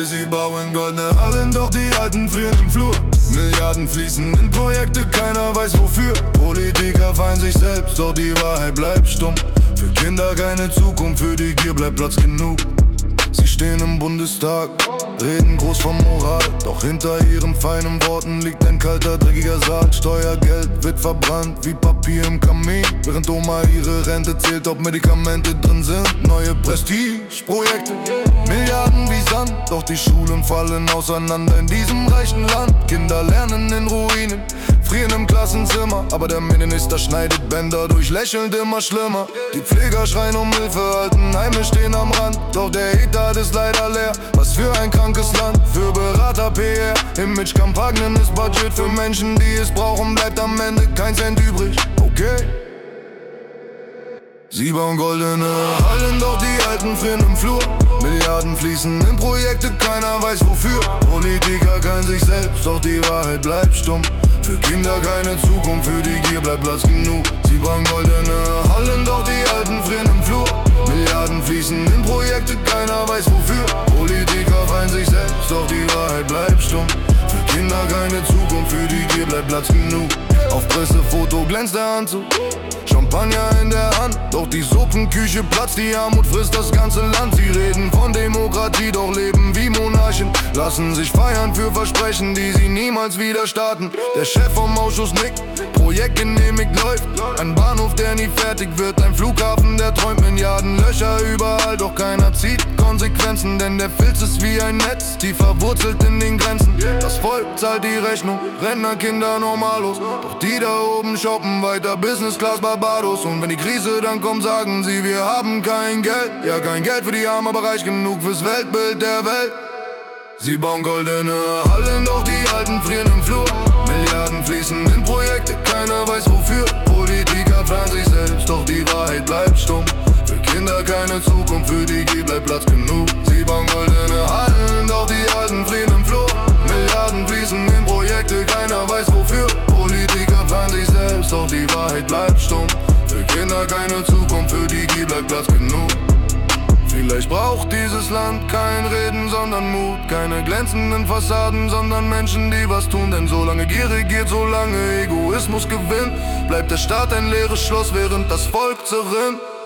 sie bauen goldene Hallen, doch die Alten frieren im Flur. Milliarden fließen in Projekte, keiner weiß wofür. Politiker feiern sich selbst, doch die Wahrheit bleibt stumm. Für Kinder keine Zukunft, für die Gier bleibt Platz genug. Sie stehen im Bundestag, reden groß von Moral, doch hinter ihren feinen Worten liegt ein kalter, dreckiger Sarg. Steuergeld wird verbrannt wie Papier im Kamin, während Oma ihre Rente zählt, ob Medikamente drin sind. Neue Prestigeprojekte, Milliarden wie Sand, doch die Schulen fallen auseinander in diesem reichen Land. Kinder lernen in Ruinen, frieren im Klassenzimmer, aber der Minister schneidet Bänder durch, lächelnd immer schlimmer. Die Pfleger schreien um Hilfe, Altenheime stehen am Rand, doch der Etat ist leider leer. Was für ein krankes Land, für Berater PR, Imagekampagnen ist Budget für Menschen, die es brauchen, bleibt am Ende kein Cent übrig, okay? Sie bauen goldene Hallen, doch die Alten frieren im Flur. Milliarden fließen in Projekte, keiner weiß wofür. Politiker kennen sich selbst, doch die Wahrheit bleibt stumm. Für Kinder keine Zukunft, für die Gier bleibt Platz genug. Sie bauen goldene Hallen, doch die Alten frieren im Flur. Milliarden fließen in Projekte, keiner weiß wofür. Politiker feiern sich selbst, doch die Wahrheit bleibt stumm. Für Kinder keine Zukunft, für die Gier bleibt Platz genug. Auf Pressefoto glänzt der Anzug, Champagner in der Hand, doch die Suppenküche platzt, die Armut frisst das ganze Land. Sie reden von Demokratie, doch leben wie Monarchen, lassen sich feiern für Versprechen, die sie niemals wieder starten. Der Chef vom Ausschuss nickt, Projekt genehmigt läuft, ein Bahnhof, der nie fertig wird, ein Flughafen, der träumt, Milliarden Löcher überall, doch keiner zieht Konsequenzen, denn der Filz ist wie ein Netz, tief verwurzelt in den Grenzen. Das Volk zahlt die Rechnung, Rentnerkinder normalos, doch die da oben shoppen weiter Business Class Barbados. Und wenn die Krise dann kommt, sagen sie, wir haben kein Geld. Ja, kein Geld für die Armen, aber reich genug fürs Weltbild der Welt. Sie bauen goldene Hallen, doch die Alten frieren im Flur. Milliarden fließen in Projekte, keiner weiß wofür. Politiker feiern sich selbst, doch die Wahrheit bleibt stumm. Für Kinder keine Zukunft, für die Gier bleibt Platz genug. Sie bauen goldene Hallen, doch die Alten frieren im Flur. Milliarden fließen in Projekte, keiner weiß wofür. Politiker feiern sich selbst, doch die Wahrheit bleibt stumm. Für Kinder keine Zukunft, für die Gier bleibt Platz genug. Vielleicht braucht dieses Land kein Reden, sondern Mut. Keine glänzenden Fassaden, sondern Menschen, die was tun. Denn solange Gier regiert, solange Egoismus gewinnt, bleibt der Staat ein leeres Schloss, während das Volk zerrinnt.